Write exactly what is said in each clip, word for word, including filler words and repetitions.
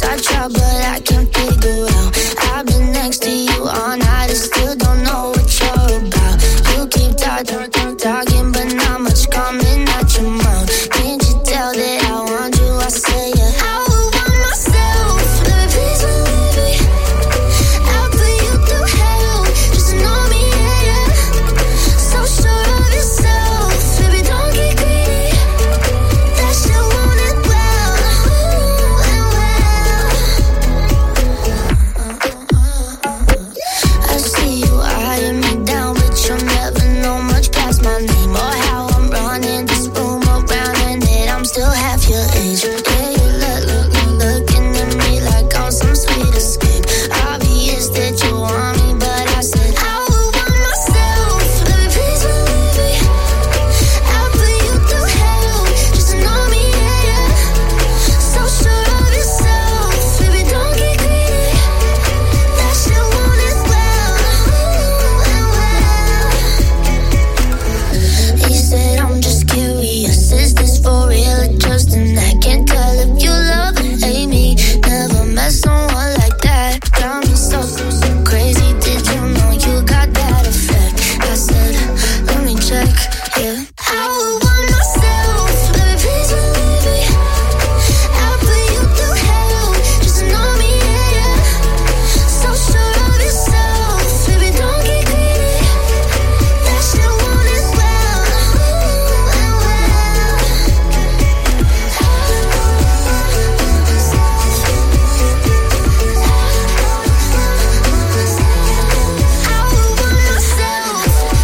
place I try, but I can't figure out. I've been next to you all night and still don't know what you're about. You keep talking, talking, talking, but not much coming out your mouth. Can't you tell that I want you? I say yeah. I would want myself, baby, please believe me. I'll put you through hell, just know me, yeah, yeah. So sure of yourself, baby, don't get greedy. That shit want it well, ooh, and well. I see you eyeing me down, but you'll never know much past my name or how I'm running this room around and that I'm still half your age. Yeah, you look, look, look, looking at me like I'm some sweet escape. Obvious that you want me, but I said I would want myself, baby, please believe me. I'll put you through hell, just know me, yeah, yeah. So sure of yourself, baby, don't get greedy. That shit want it well, ooh, and well. He said I'm just curious, is this for real or just an act? Can't tell if you love or hate me. Never met someone like that. Got me so, so crazy. Did you know you got that effect? I said, let me check, yeah. I would want myself, baby, please believe me. I'll put you through hell, just know me, yeah, yeah. So sure of yourself, baby, don't get greedy. That shit want it well, ooh, and well. I would want myself.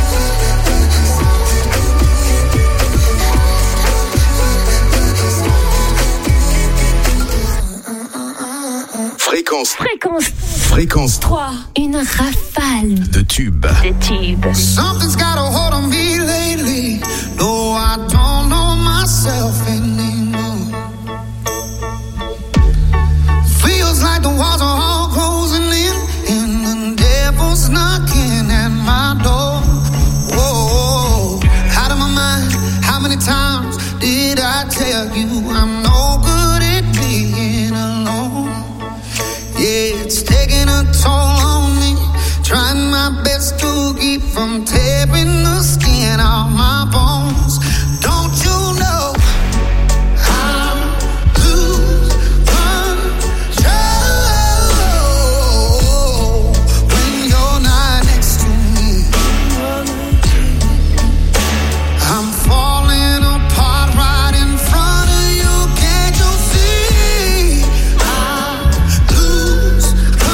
Fréquence, Fréquence fréquence trois, une rafale de tubes. de tubes. Something's got a hold on me lately. No, I don't know myself anymore. Feels like the walls are all closing in, and the devil's knocking at my door. Whoa, out of my mind. How many times did I tell you I'm no good at being alone? Yeah, it's taking a toll on me. Trying my best to keep from tearing the skin off my bones. Don't you know I'm lose control when you're not next to me? I'm falling apart right in front of you. Can't you see? I lose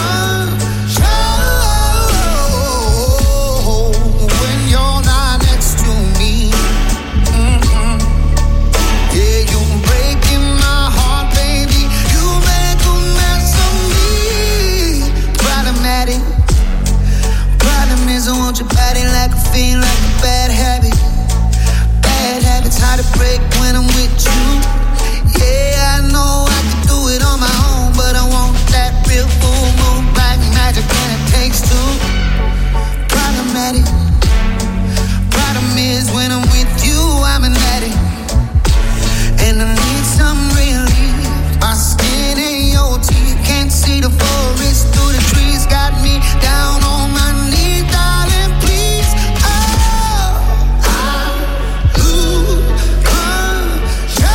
control when you're not next to me. Mm-mm. Yeah, you're breaking my heart, baby. You make a mess of me. Problematic. Problem is I want your body like a fiend, like a bad habit. Bad habits hard to break when I'm with you. Yeah, I know I can do it on my own, but I want that real full moon black magic, and it takes two. Problematic. Problem is when I'm with you, I'm an addict, and I need some relief. My skin ain't your teeth, can't see the forest through the trees. Got me down on my knees, darling, please. Oh, I lose control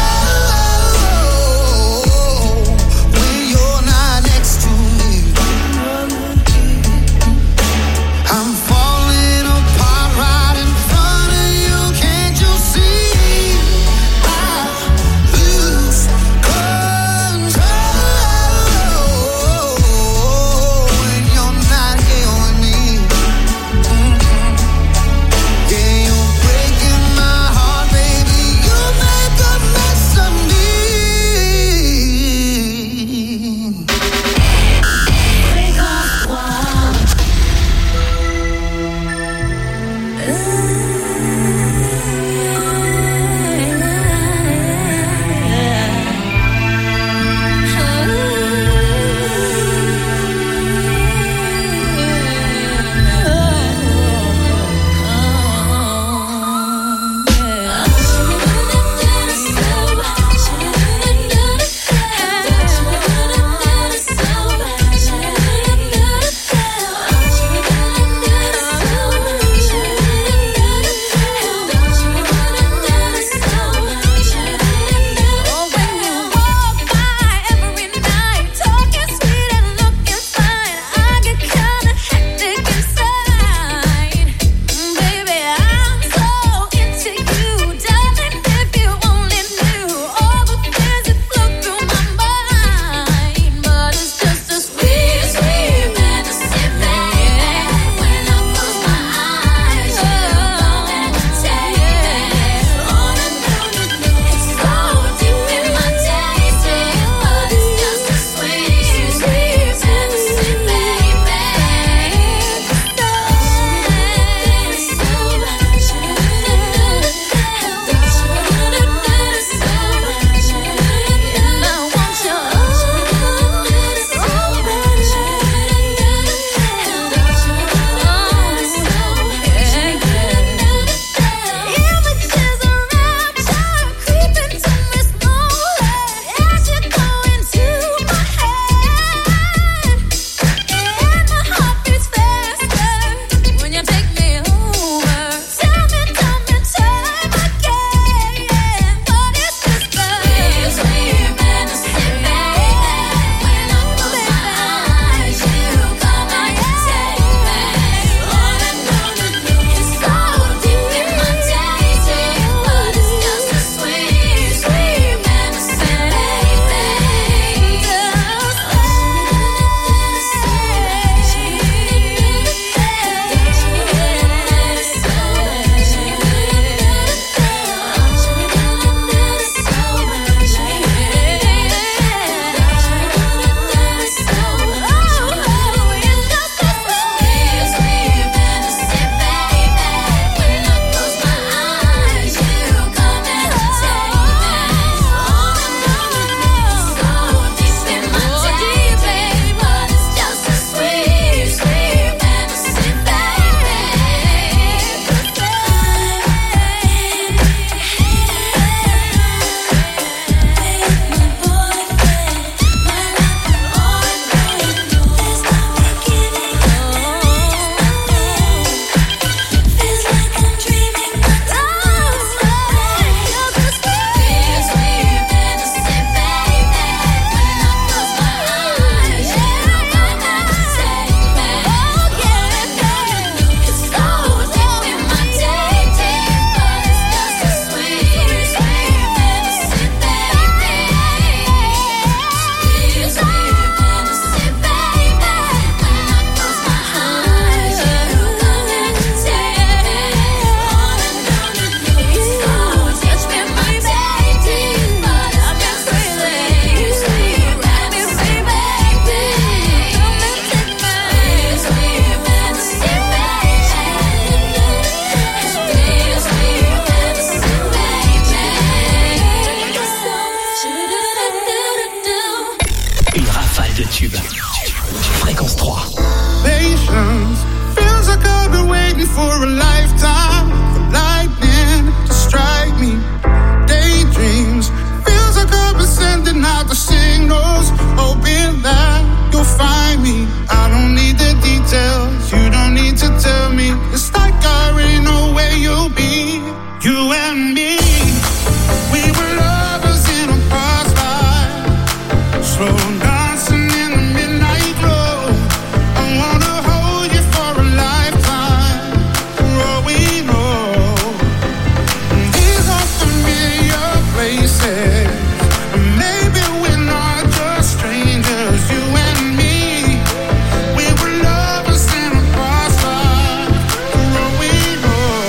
tubes. Fréquence trois. Patience feels like I've been waiting for a lifetime for lightning to strike me. Daydreams feels like I've been sending out the signals, hoping that you'll find me. I don't need the details, you don't need to tell me. It's like I already know where you'll be. You and me, we were lovers in a past life, slow dancing in the midnight glow. I wanna hold you for a lifetime, for all we know. These are familiar places, maybe we're not just strangers. You and me, we were lovers in a past life, for all we know.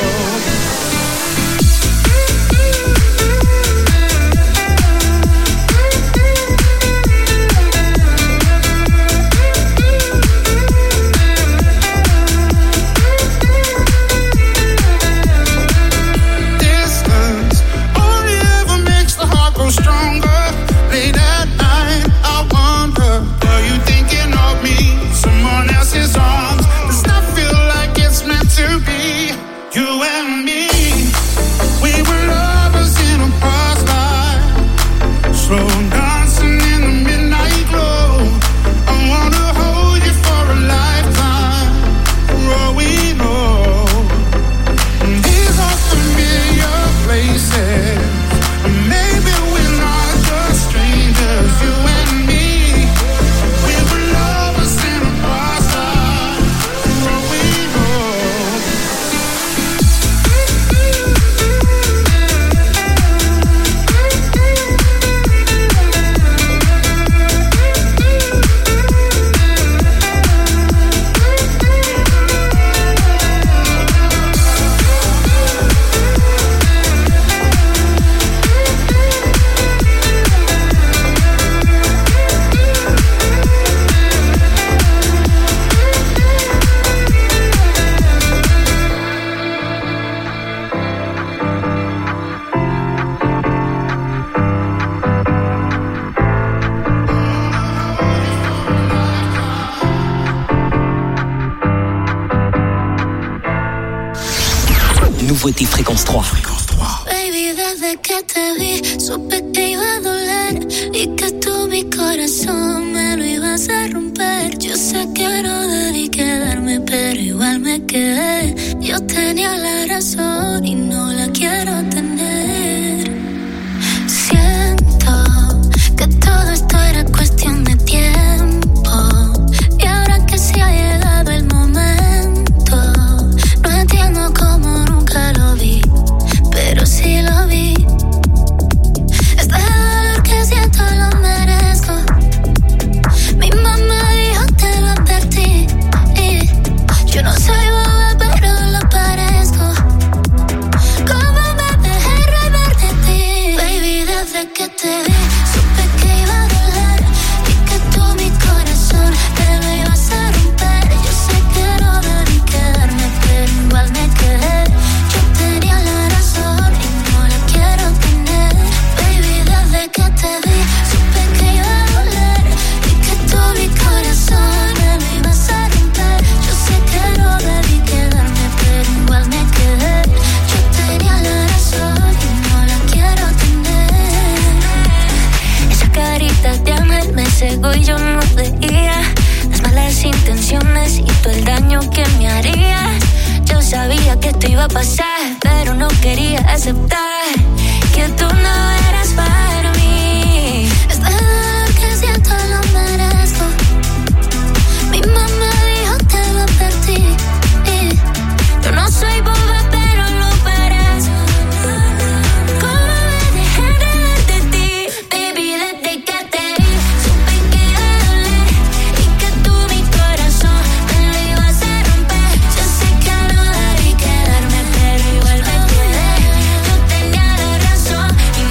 Distance only ever makes the heart grow stronger. Late at night, I wonder, are you thinking of me? Someone else's arms does not feel like it's meant to be. You and me, we were lovers in a past life, slow dancing in the midnight glow. I wanna hold you for a lifetime, for all we know. These are familiar places, maybe we're not just strangers. You and me, we were lovers in a past life, for all we know. Nouveauté Fréquence trois. Baby, desde que te vi, supe que iba a doler y que tú mi corazón me lo ibas a romper. Yo sé que no debí quedarme, pero igual me quedé. Yo tenía la razón y no la quiero tener. Siento que todo esto era cuestión de tiempo y ahora que se ha llegado el momento, no entiendo cómo nunca lo vi, pero sí lo vi. Este dolor que siento lo merezco. Mi mamá dijo te lo advertí. Y yo no soy boba, pero lo parezco. ¿Cómo me dejé robar de ti? Baby, desde que te vi, supe que iba a doler y que tú mi corazón te lo ibas a romper. Yo sé que no debí quedarme, pero igual me quedé. Yo tenía la razón y no la quiero tener. Baby, desde que te vi, supe que iba a doler y que tú mi corazón me lo ibas a romper. Yo sé que no debí quedarme, pero igual me quedé. Yo tenía la razón y no la quiero tener. Esa carita de ángel me cegó y yo no veía las malas intenciones y todo el daño que me harías. Yo sabía que esto iba a pasar, pero no quería aceptar que tú no eras para mí. Este dolor que siento lo merezco. Mi mamá dijo te lo advertí. Y yo no soy boba, pero lo parezco. ¿Cómo me dejé enredar de ti? Baby, desde que te vi, supe que iba a doler y que tú mi corazón me lo ibas a romper. Yo sé que no debí quedarme, pero igual me quedé. Yo tenía la razón y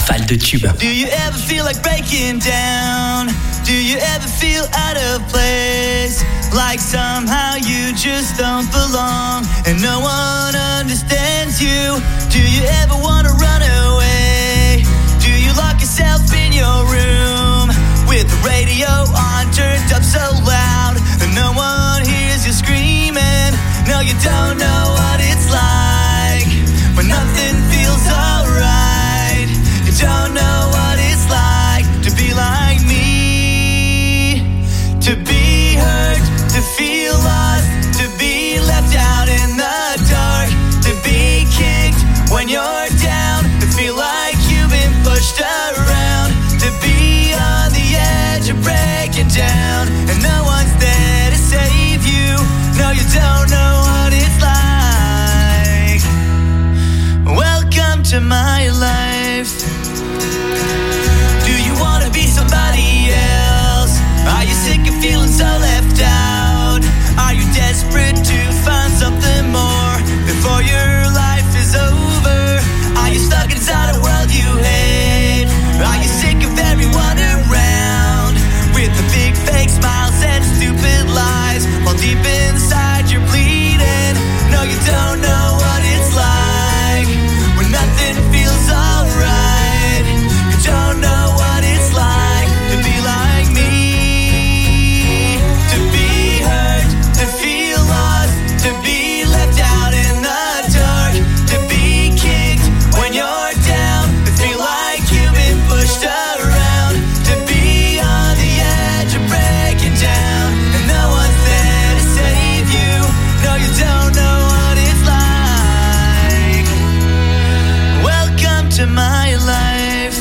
rafale de tubes. Do you ever feel like breaking down? Do you ever feel out of place? Like somehow you just don't belong and no one understands you. Do you ever wanna run away? Do you lock yourself in your room with the radio on, turned up so loud and no one hears you screaming? No, you don't know what it's like when nothing feels alright. You don't know what it's like to be like me, to be hurt, to feel lost, to be left out in the dark, to be kicked when you're down, to feel like you've been pushed around, to be on the edge of breaking down and no one's there to save you. No, you don't know what it's like. Welcome to my life. Do you wanna be somebody else? Are you sick of feeling so left out? Are you desperate to find something more before your life is over? Are you stuck inside a world you hate? Are you sick of everyone around with the big fake smiles and stupid lies while deep inside you're bleeding? No, you don't know what it's like when nothing feels alright. You don't know what it's like to be like me, to be hurt, to feel lost, to be left out in the dark, to be kicked when you're down, to feel like you've been pushed around, to be on the edge of breaking down and no one's there to save you. No, you don't know what it's like. Welcome to my life.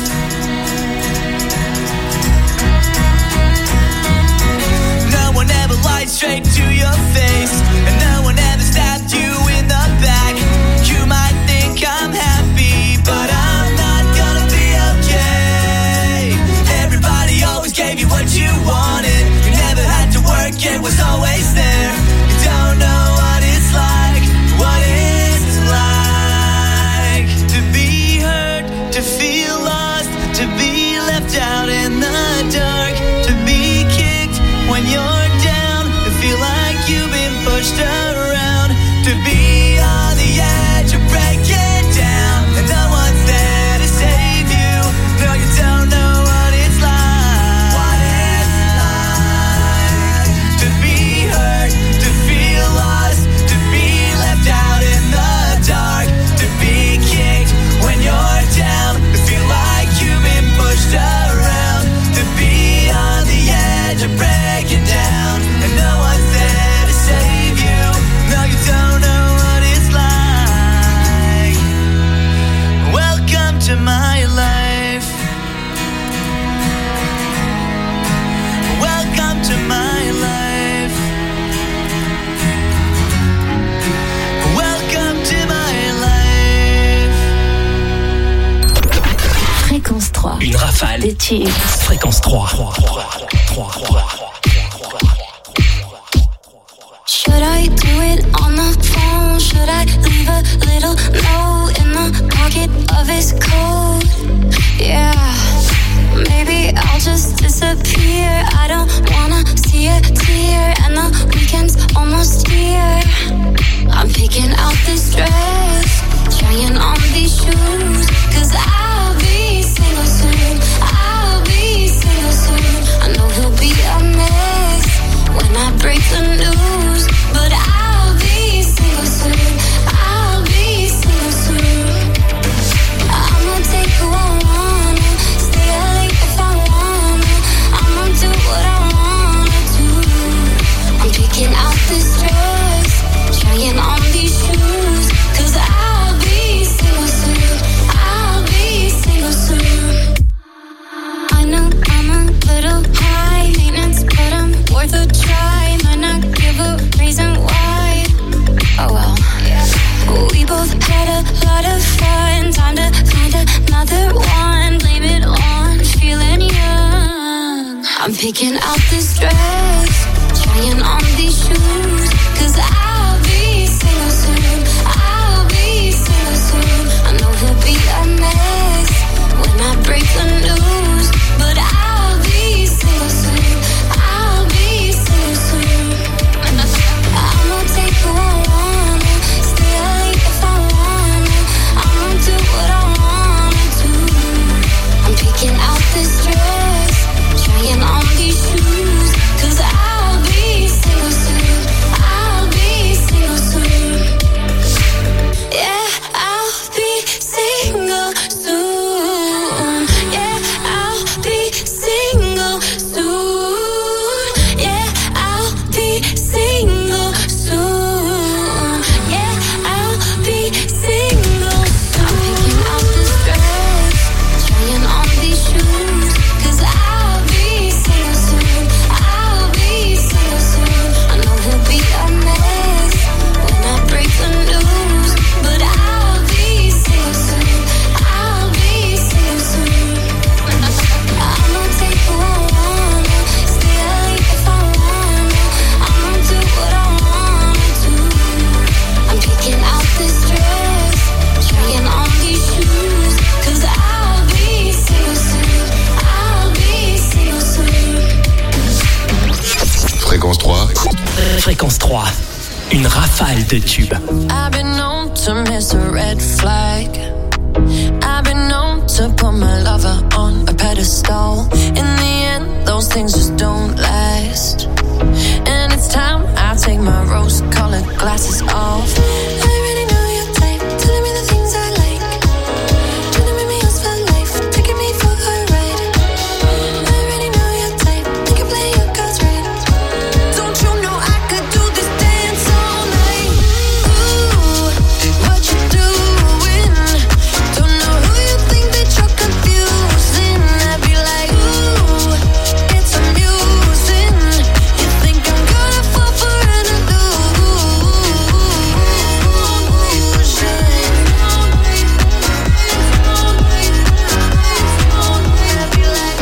No one ever lied straight to your face and no one ever stabbed you in the back. You might think I'm happy, but I'm not gonna be okay. Everybody always gave you what you wanted. You never had to work, it was always there. You don't know what it's like, what it's like to be hurt, to feel lost, to be left out in the dark, to be kicked when you're down, to feel like you've been pushed around, to be on the edge of breaking down and no one's there to save you. No, you don't know what it's like, what it's like to be hurt, to feel lost, to be left out in the dark, to be kicked when you're down, to feel like you've been pushed around, to be on the edge of breaking down and no one's there to save you. No, you don't know what it's like. Welcome to my life. Welcome to my life. Welcome to my life. Fréquence trois. Une rafale Des tubes. Fréquence trois. Should I do it on the phone? Should I leave a little note in the pocket of his coat? Yeah, maybe I'll just disappear. I don't wanna see a tear, and the weekend's almost here. I'm picking out this dress, trying on these shoes, 'cause I'll be single soon. I'll be single soon. I know he'll be a mess when I break the news, but I'll be Fréquence trois, une rafale de tubes. I've been known to miss a red flag. I've been known to put my lover on a pedestal. In the end, those things just don't last. And it's time I take my rose-colored glasses off. I already know your type, telling me the things I like. Trying to make me yours for life, taking me for a ride. I already know your type, you can play your cards right. Don't you know I could do this dance all night? Ooh, what you doing? Don't know who you think that you're confusing. I'd be like, ooh, it's amusing. You think I'm gonna fall for an illusion? I'd be like,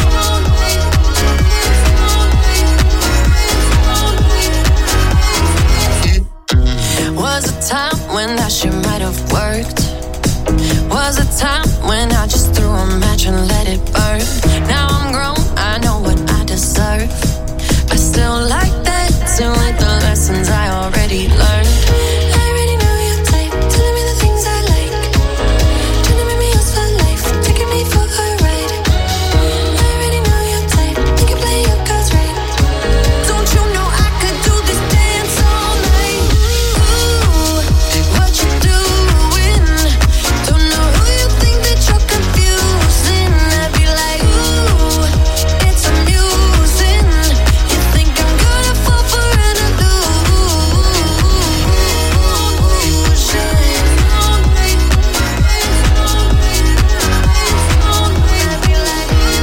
was a time when that shit might have worked. Was a time when I just threw a match and let it burn. Now I'm grown, I know what I deserve. I still like that, still like the lessons I already learned. I already know your type, telling me the things I like. Trying to make me yours for life, taking me for a ride. I already know your type, you can play your cards right. Don't you know I could do this dance all night? Ooh, what you doing? Don't know who you think that you're confusing. I'd be like, ooh, it's amusing. You think I'm gonna fall for an illusion? I'd be like,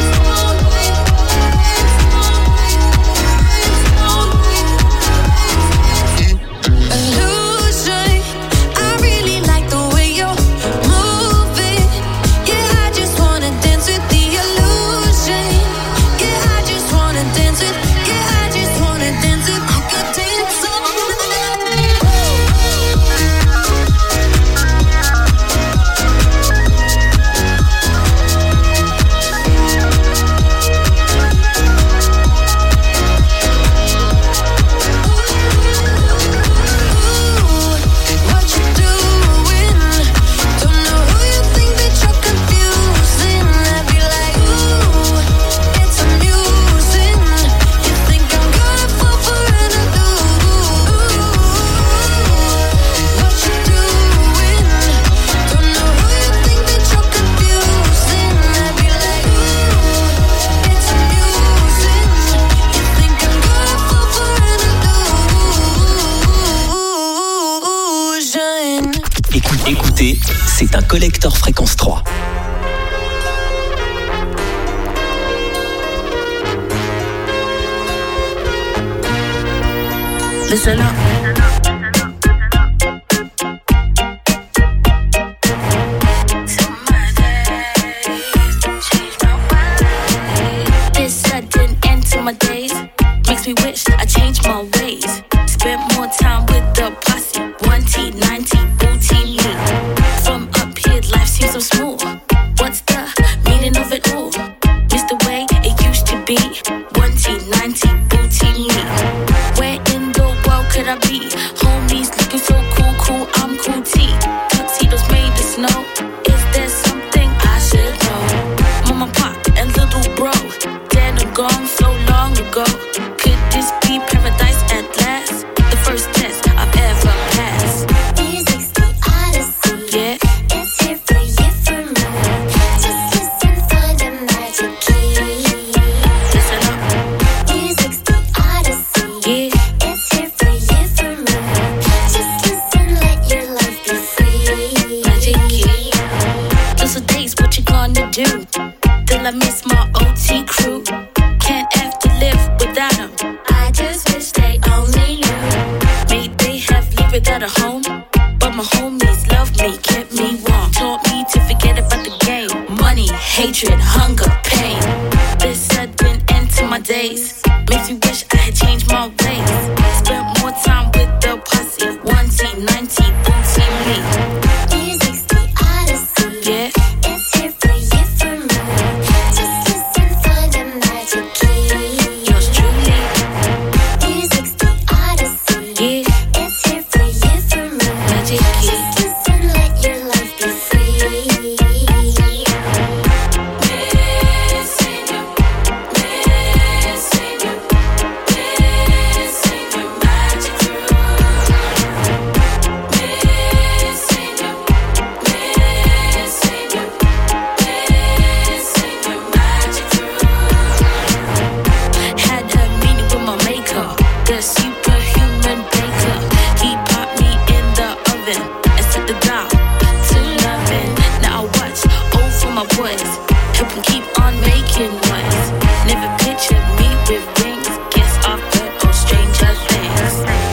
illusion. I really like the way you're moving. Yeah, I just wanna dance with the illusion. Yeah, I just wanna dance with. Yeah, I just wanna dance with. I could dance all what you doing? Don't know who you think that you're confusing. I'd be like, ooh, it's amusing. You think I'm gonna fall for an illusion? What you doing? Don't know who you think that you're confusing. I'd be like, ooh, it's amusing. You think I'm gonna fall for an illusion? Écoute- Écoutez, c'est un collector Fréquence trois. Listen up. This sudden end to my days makes me wish I changed my ways. Spent more time with the posse, one T, ninety, booty me. From up here, life seems so smooth. What's the meaning of it all? Miss the way it used to be, one T, ninety, booty me. Where in the world could I be? Homies looking so cool, cool, I'm cool T. Tuxedos made of snow. Is there something I should know? Mama, pop, and little bro, dead and gone so long ago. Could this be paradise at last? The first test I've ever passed. Music's the odyssey. Yeah, It's here for you, for me. Just listen for the magic key. listen up. Music's the odyssey. Yeah, It's here for you, for me. Just listen, let your life be free. magic key. Those are days, what you gonna do? Till I miss my O T crew. Can't have to live without them. I just wish they only knew. May they have lived without a home, but my homies loved me, kept me warm, taught me to forget about the game. Money, hatred, hunger, pain. This sudden end to my days makes me wish I had changed my ways. Spent more time with the posse, one T, ninety, booty me. Music's the odyssey. Yeah, It's here for you, for me. Just listen for the magic key. yours truly. Music's the odyssey. boys. Help him keep on making noise. Never pictured me with rings. Kiss off but all stranger things.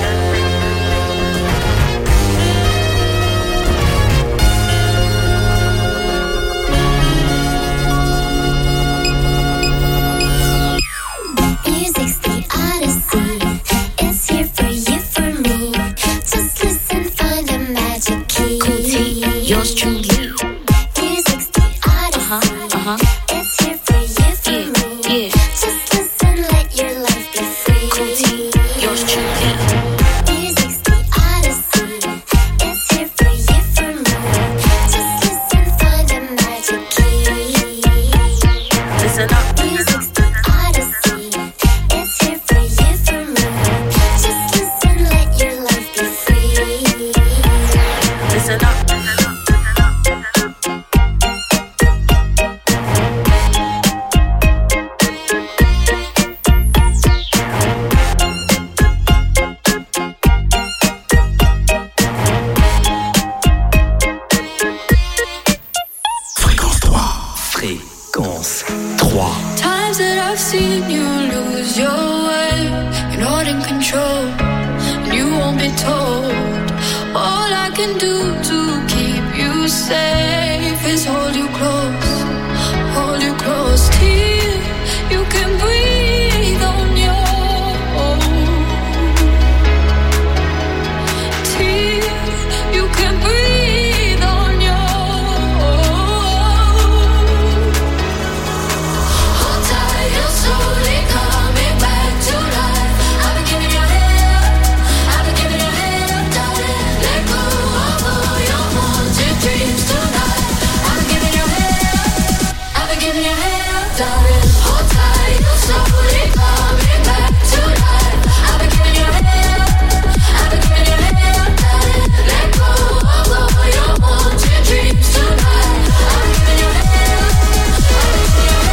Music's the odyssey. It's here for you, for me. Just listen, find a magic key. Cool T, yours truly. Music's the odyssey. Uh-huh, uh-huh. It's here for you, for Yeah, me. yeah. Just listen, let your life be free. Cool T, yours truly. Music's the odyssey. It's here for you, for me. Just listen, find a magic key. Listen up. Music's the odyssey. It's here for you, for me. Just listen, let your life be free. Listen up. Fréquence trois. Fréquence trois. Times that I've seen you lose your way, you're not in control, and you won't be told. All I can do to keep you safe is hold you close, hold you close till you can breathe on your own, till you can breathe on your own. Hold tight, you're slowly coming back to life. I've been giving you hell, I've been giving you hell, darling. Let go of all your haunted dreams tonight. I've been giving you hell, I've been giving you hell, darling. Hold tight, you're slowly coming back to life. I've been giving you hell, I've been giving you hell, darling. Let go of all your haunted dreams tonight. I've been giving you hell, I've been giving you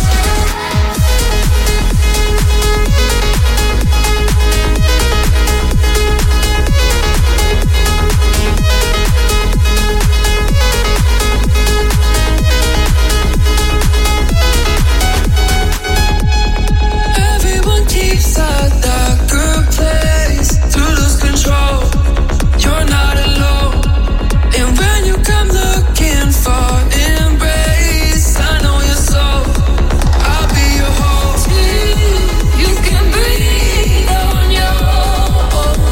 Everyone keeps a darker place to lose control. You're not alone. And when you come looking for embrace, I know your soul. I'll be your home till you can breathe on your own.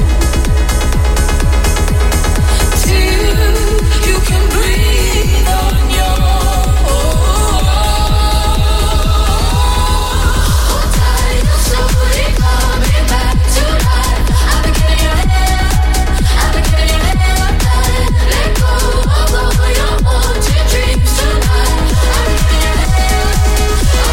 Till you can breathe on your own. Hold tight, you're slowly coming back to life. I've been giving you hell, I've been giving you hell, darling. Let go of all your haunted dreams tonight. I've been giving you hell, I've been giving you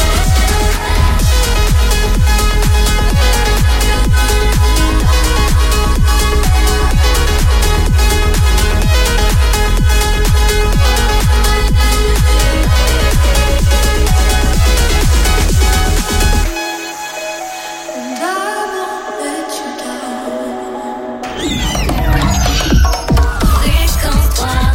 and I won't let you down. Fréquence trois.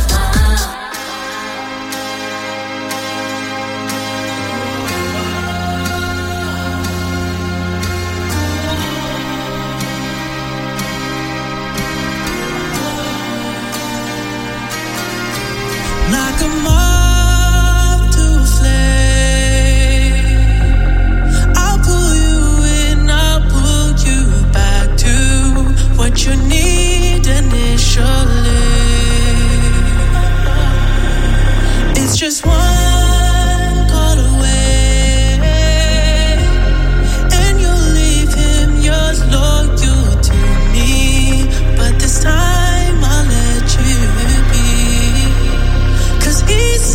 Like a moth to a flame, I'll pull you in, I'll pull you back to what you need initially. It's just one call away, and you'll leave him yours loyal to me. But this time I'll let you be, 'cause he's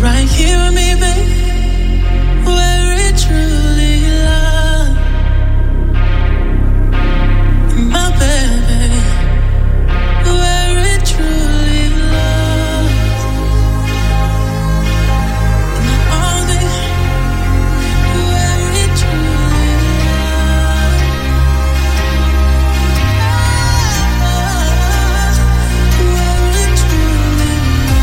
right here with me, babe, where it truly lies. My baby, where it truly lies. In my arms, where it truly lies. Where it truly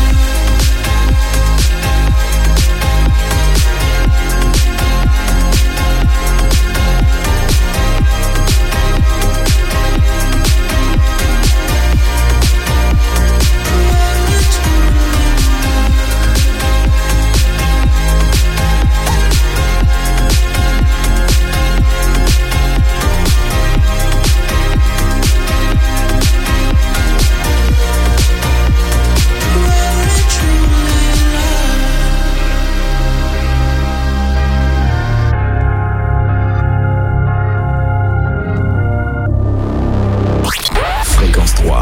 Fréquence trois.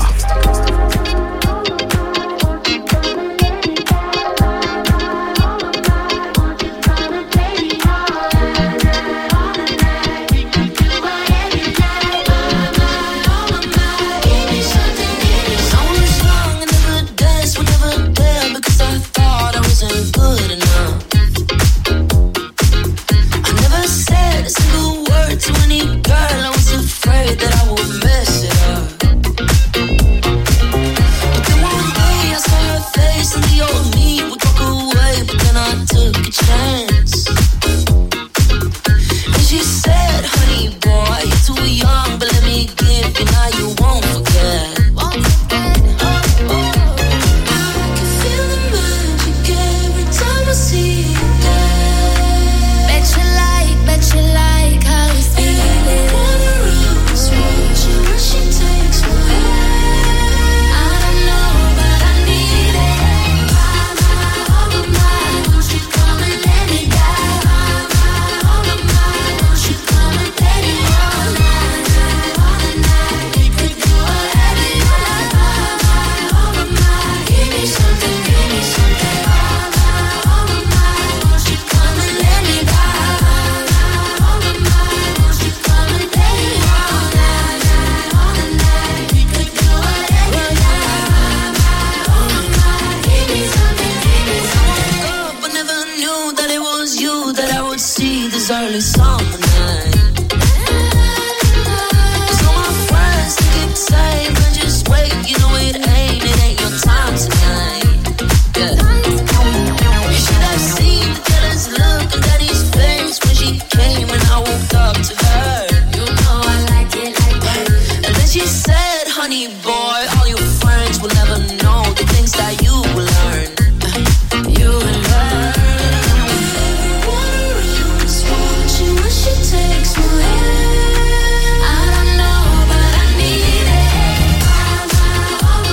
takes my hand. I don't know, but I need it.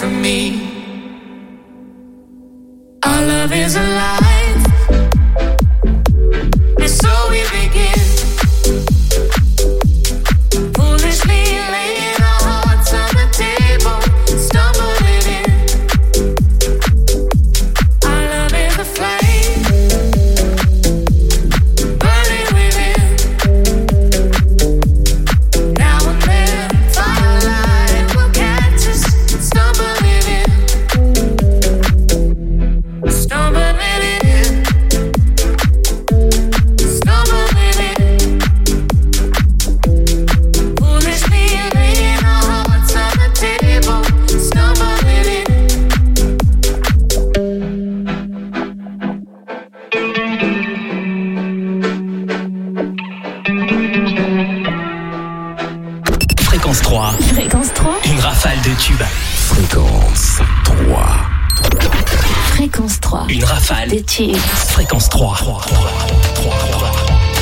from me. Our love is alive, and so we begin. Foolishly laying our hearts on the table, stumbling in. Our love is a flame, burning within. Now and then, firelight will catch us, stumbling in. Stumbling in, stumbling in. Foolishly laying our hearts on the table, stumbling in. Fréquence trois. Fréquence trois. Une rafale de tubes. Fréquence trois. Fréquence trois. Une rafale de tubes. Fréquence trois. trois, trois, trois, trois.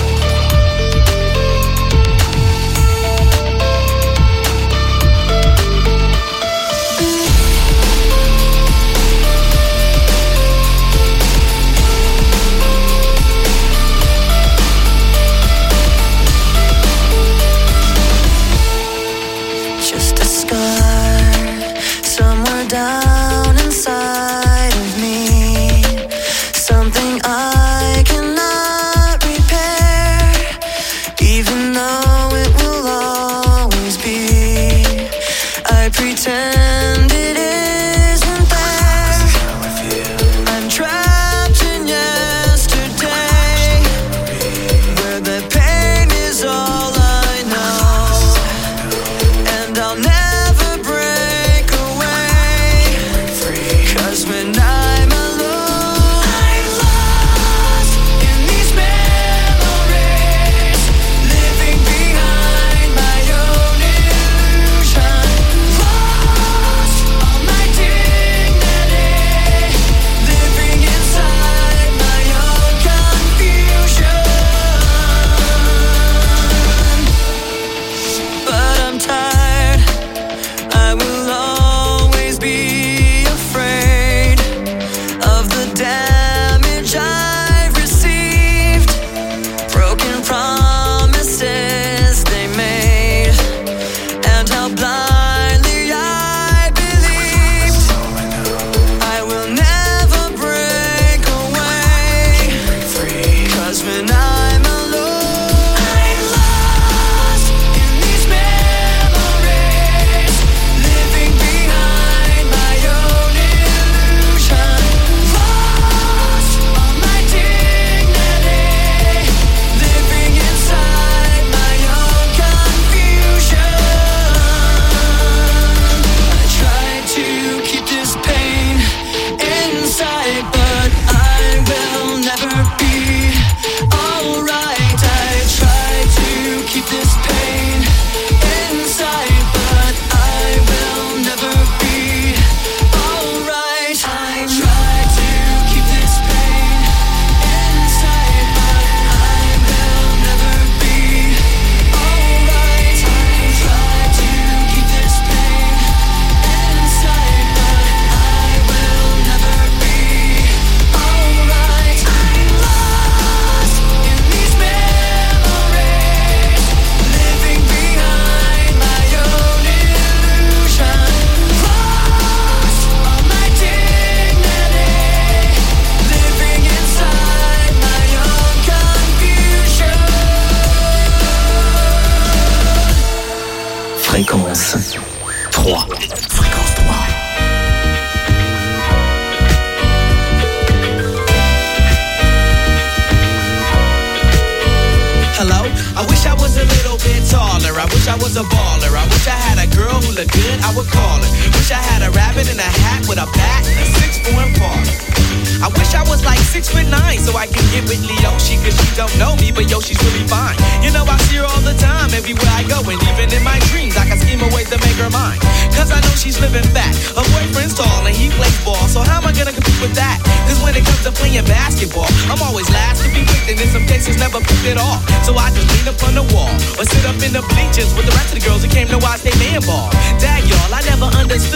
Just a scar somewhere down inside of me, something I cannot repair, even though it will always be. I pretend it isn't there. I'm trapped in yesterday, where the pain is all I know, and I'll never break away. 'Cause when I'm alone, I'm lost in these memories, living behind my own illusion. Lost all my dignity, living inside my own confusion. But I'm tired, I will always be afraid of the damage I've received, broken promises they made, and how blindly I believed. I will never break away, 'cause when I'm alone, I'm lost in these memories, living behind my own illusion. Lost all my dignity, living inside my own confusion. I try to keep this pain inside, but I will never be alright. I try to keep this pain inside, but I will never be alright. I try to keep this pain inside, but I will never be alright. I try to keep this pain inside, but I will never be alright. I'm lost in these memories, living behind my own illusion. Lost all my dignity, living inside my own confusion. Fréquence trois. Fréquence trois. Hello? I wish I was a little bit taller. I wish I was a baller. I wish I had a girl who looked good, I would call her. Wish I had a rabbit in a hat with a bat and a six-foot father. I wish I was like six foot nine so I could get with Leoshi, cause she don't know me, but yo, she's really fine. You know, I see her all the time, everywhere I go, and even in my dreams, I can scheme a ways to make her mine. Cause I know she's living fat. Her boyfriend's tall and he plays ball, so how am I gonna compete with that? Cause when it comes to playing basketball, I'm always last to be picked, and in some cases never picked at all. So I just lean up on the wall, or sit up in the bleachers with the rest of the girls who came to watch they man ball. Dag y'all, I never understood black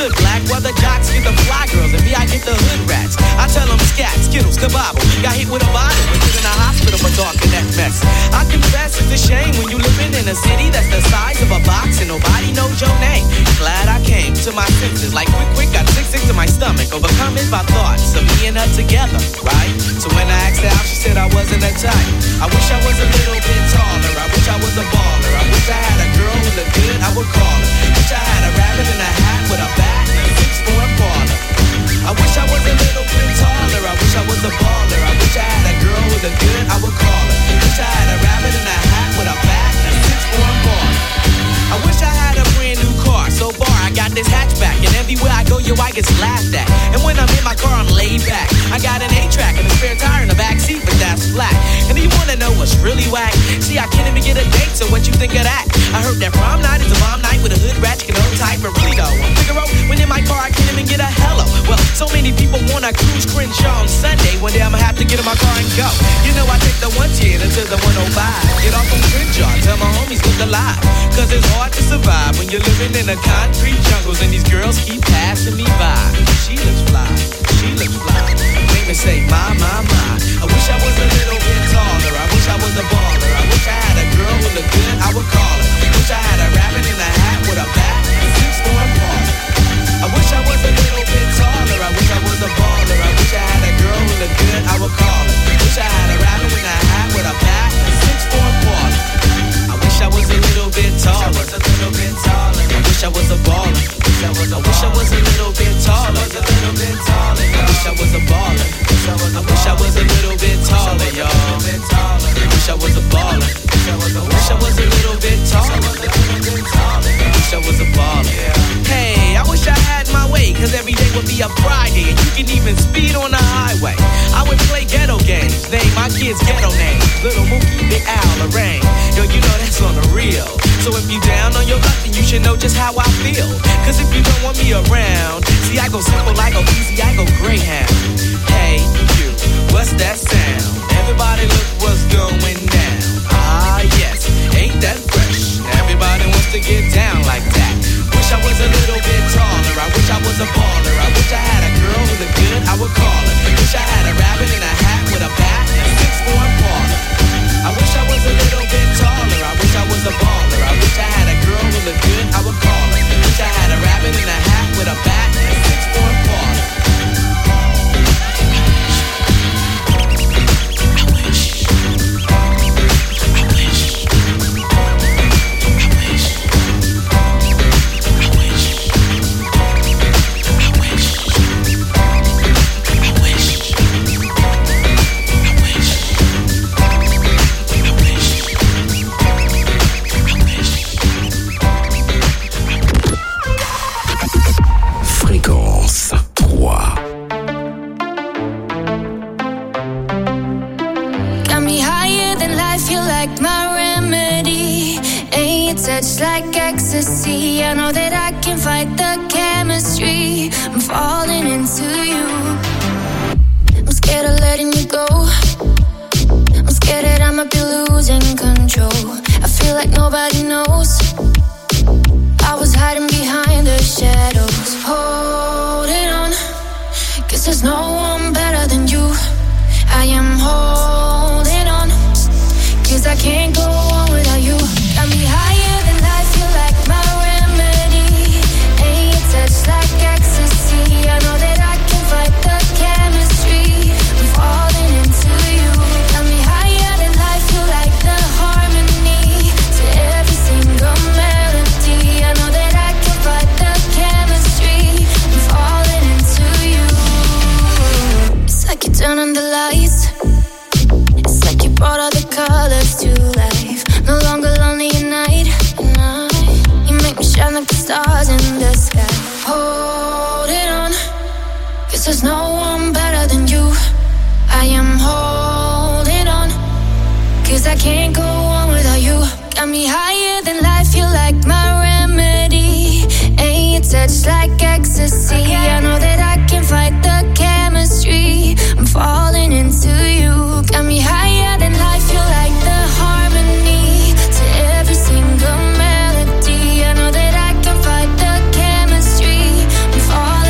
black weather jocks get the fly girls, and me, I get the hood rats. I tell them scat, skittles, kabobble. Got hit with a bottle and put in a hospital for talking that mess. I confess it's a shame when you living in a city that's the size of a box and nobody knows your name. Glad I came to my senses, like quick, quick, got sick, sick to my stomach. Overcome it by thoughts of me and her together, right? So when I asked her out, she said I wasn't a type. I wish I was a little bit taller. I wish I was a baller. I wish I had a girl who looked good, I would call her. Wish I had a rabbit in a hat with a bat and a six-foot parlor. I wish I was a little bit taller. I wish I was a baller. I wish I had a girl who looked good, I would call her. Wish I had a rabbit in a hat with a bat and a six-foot parlor. I wish I had a brand new car. So far, I got this hatchback, and everywhere I go, yo, I get laughed at. And when I'm in my car, I'm laid back. I got an eight-track and a spare tire in the back seat, but that's flat. And you wanna know what's really whack? See, I can't even get a date, so what you think of that? I heard that prom night is a bomb night with a hood rat, you can own type, but really though, I'm Figaro, when in my car, I can't even get a hello. Well, so many people wanna cruise Crenshaw on Sunday. One day I'ma have to get in my car and go. You know I take the one ten until the one oh five. Get off on Crenshaw, tell my homies look alive. Cause it's hard to survive when you're living in the concrete jungles and these girls keep passing me by. She looks fly, she looks fly. Make me say, my, my, my. I wish I was a little bit taller. I wish I was a baller. I wish I had a girl who looked good, I would call her. Wish I had a rabbit in a hat with a bat and six-foot parlor. I wish I was a little bit taller. I wish I was a baller. I wish I had a girl who looked good, I would call her. Wish I had a rabbit in a hat with a bat and six-foot parlor. I wish I was a little bit taller. I wish I was a little bit taller. I wish I was a baller. I wish I was a little bit taller. I wish I was a baller. I wish I was a little bit taller, y'all. I wish I was a baller. I wish I was a little bit taller. I wish I was a baller. Hey, I wish I had my way, cause every day would be a Friday and you can even speed on the highway. I would play ghetto games, name my kids ghetto names. Little Mookie, Big Al, Lorraine. Yo, you know that's on the real. So if you down on your luck, then you should know just how I feel. Cause if you don't want me around, see I go simple, I go easy, I go Greyhound. Hey, you, what's that sound? Everybody look what's going down. Ah, yes, ain't that fresh? Everybody wants to get down like that. Wish I was a little bit taller. I wish I was a baller. I wish I had a girl who looked good, I would call her. Wish I had a rabbit in a hat with a bat and a six-foot parlor. I wish I was a little bit taller. I wish I was a baller. I wish I had a girl who looked good, I would call her. Wish I had a rabbit in a hat with a bat and a six-foot parlor. Touch like ecstasy. I know that I can fight the chemistry. I'm falling into you. I'm scared of letting you go. I'm scared that I might be losing control. I feel like nobody knows. I was hiding behind the shadows, holding on. Guess there's no one better than you. I am holding on, cause I can't go on without you. Got me higher than life, you like my remedy. And your touch like ecstasy. I know that I can fight the chemistry. I'm falling into you. Got me higher than life, you like the harmony to every single melody. I know that I can fight the chemistry. I'm falling into you. It's like you turn on the lights. It's like you brought all the colors to life. No longer lonely at night, at night. You make me shine like the stars in the sky. Holding on, cause there's no one better than you. I am holding on, cause I can't go on without you. Got me higher than life, you like my remedy. And your touch like ecstasy. I know that I can fight the chemistry. I'm falling into you. Got me higher than life, you like the harmony to every single melody. I know that I can fight the chemistry. I'm falling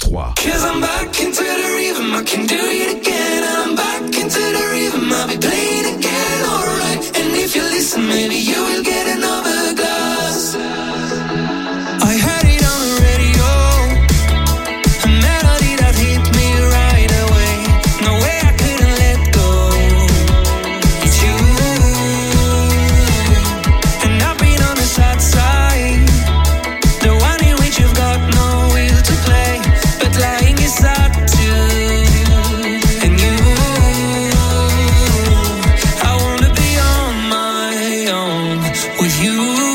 trois. Cause I'm back into the rhythm, I can do it again. I'm back into the rhythm, I'll be playing again, alright. And if you listen, maybe you will get another glass. I heard it on the radio, a melody that hit me right away. No way I couldn't let go. It's you. And I've been on the sad side, the one in which you've got no will to play, but lying is sad too. And you, I wanna be on my own with you.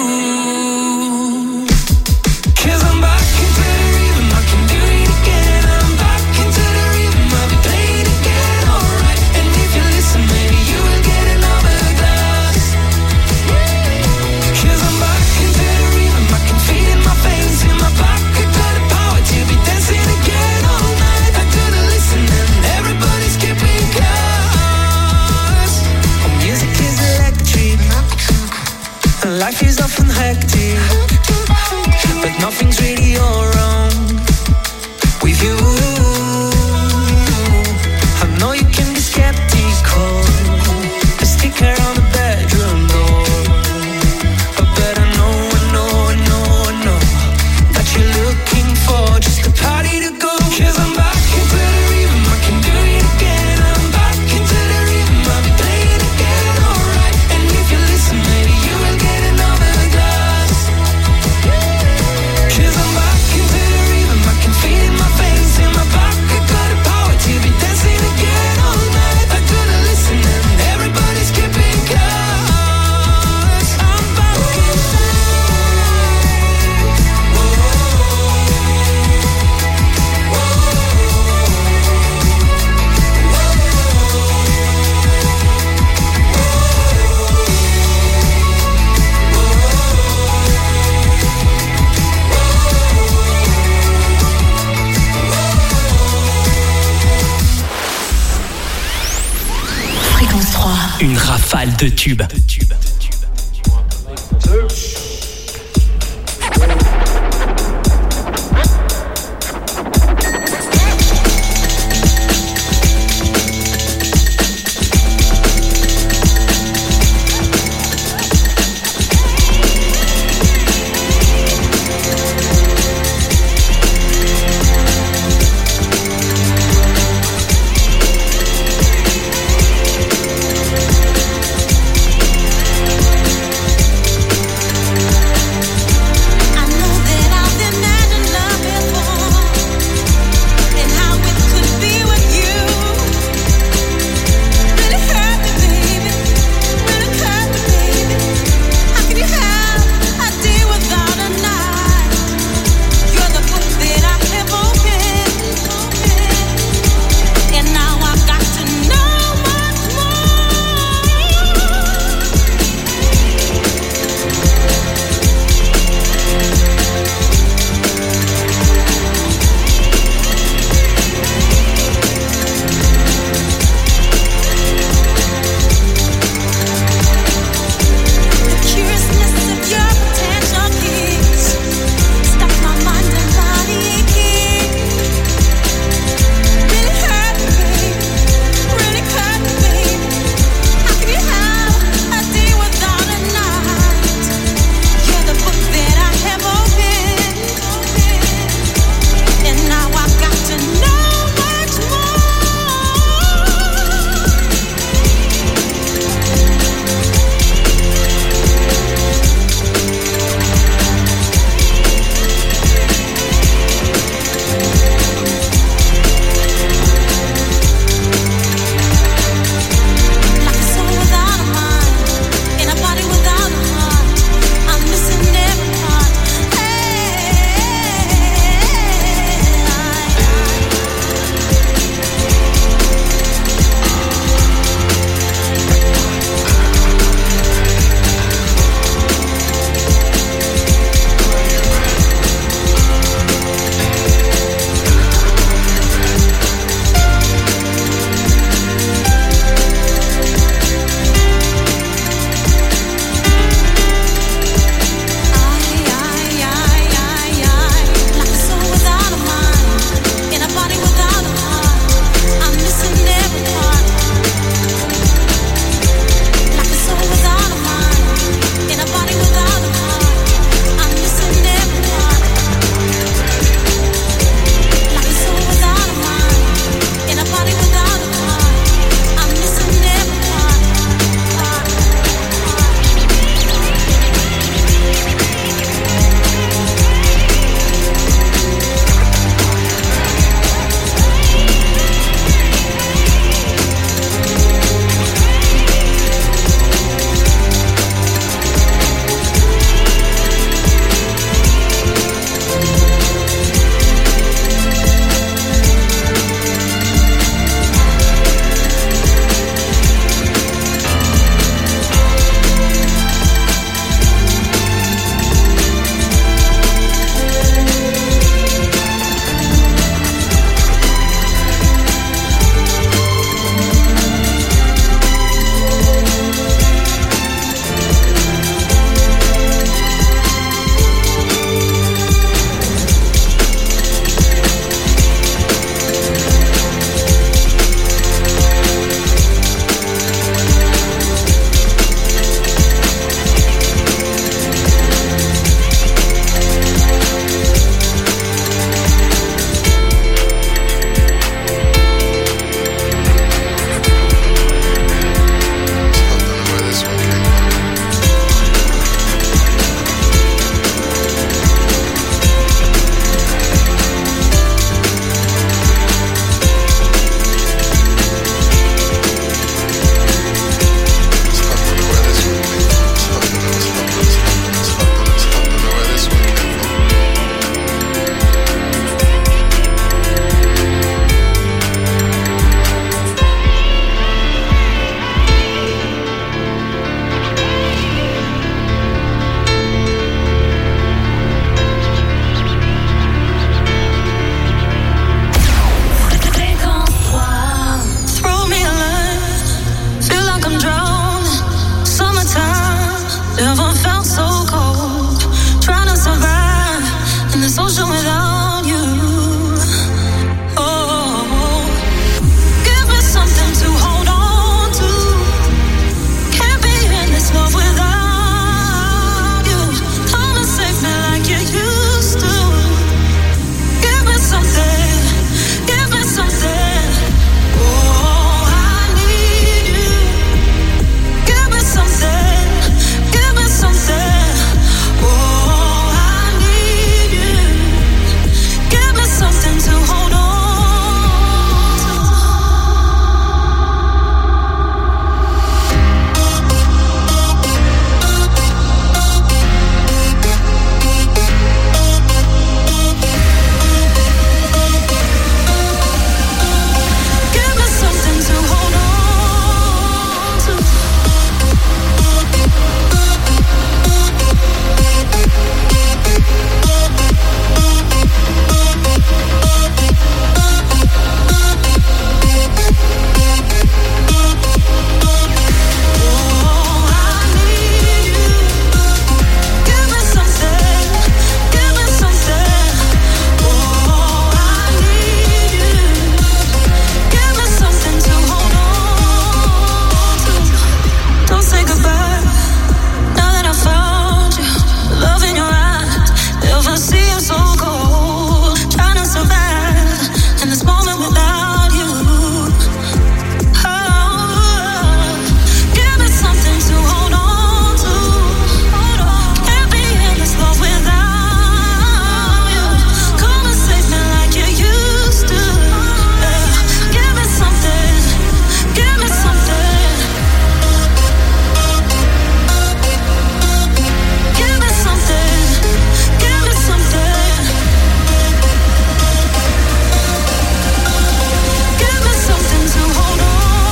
Cause I'm back into the rhythm, I can do it again. I'm back into the rhythm, I'll be playing again, alright. And if you listen, maybe you will get another glass. Cause I'm back into the rhythm, I can feel it in my veins, in my back. I got the power to be dancing again all night. I couldn't listen and everybody's keeping close. Music is electric, life is often hectic, but nothing's really all wrong with you. I know you can be skeptical, a sticker on the bedroom door, but I know, I know, I know, I know that you're looking for just a party to go. Cause I'm back into the rhythm, I can do it again. I'm back into the rhythm, I'll be playing again, alright. And if you listen, maybe you will get another glass. Cause I'm back into the rhythm, I can feel it in my veins, in my back. I got the power to be dancing again all night. I couldn't listen and everybody's keeping close. I'm back Fréquence trois. Une rafale de tubes.